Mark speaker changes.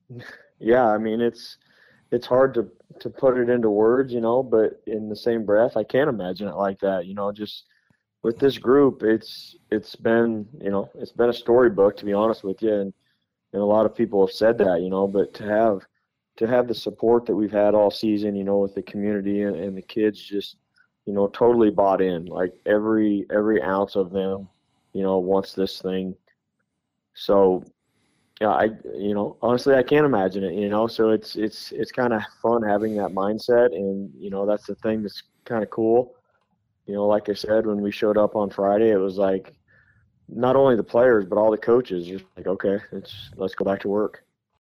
Speaker 1: Yeah, I mean it's hard to put it into words, but in the same breath, I can't imagine it like that. Just with this group, it's been it's been a storybook, to be honest with you, and a lot of people have said that, but to have the support that we've had all season, with the community and the kids just, totally bought in, like every ounce of them, wants this thing. So yeah, honestly, I can't imagine it, so it's kind of fun having that mindset. And, that's the thing that's kind of cool. Like I said, when we showed up on Friday, it was like not only the players, but all the coaches just like, okay, let's go back to work.